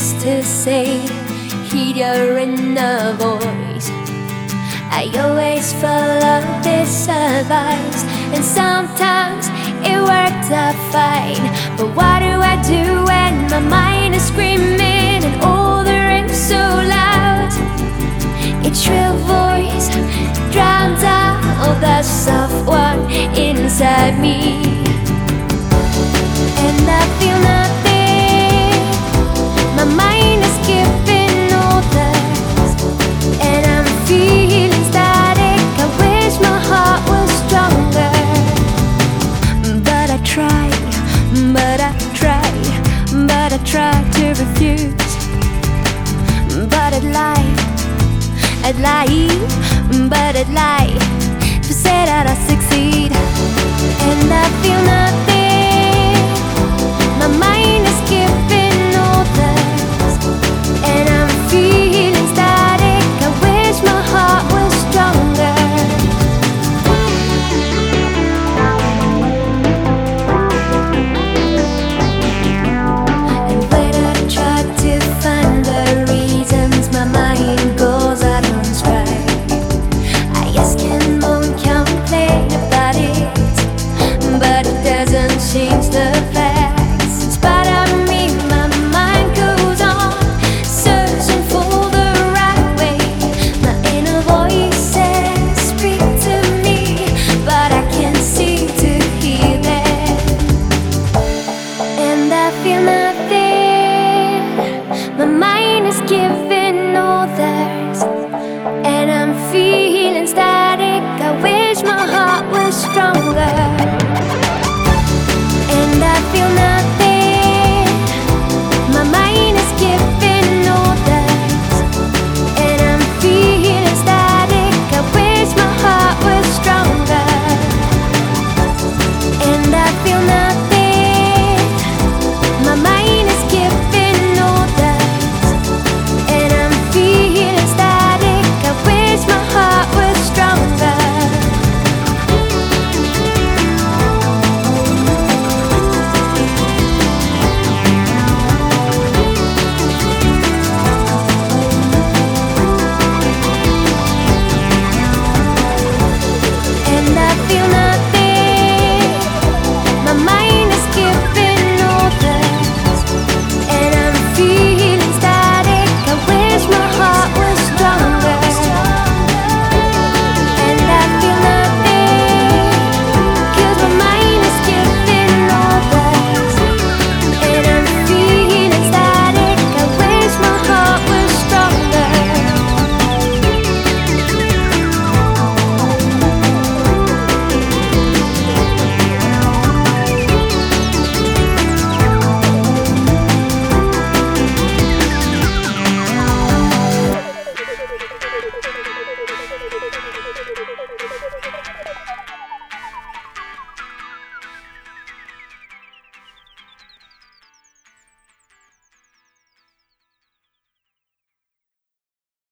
used to say, heed your inner voice. I always follow this advice, and sometimes it worked out fine. But what do I do when my mind is screaming and all the rhymes so loud? Its shrill voice drowns out all the soft one inside me, and I feel nothing. My mind is giving orders, and I'm feeling static. I wish my heart was stronger, but I try, but I try, but I try to refuse. But I'd lie, but I'd lie to say that I succeed, and I feel nothing.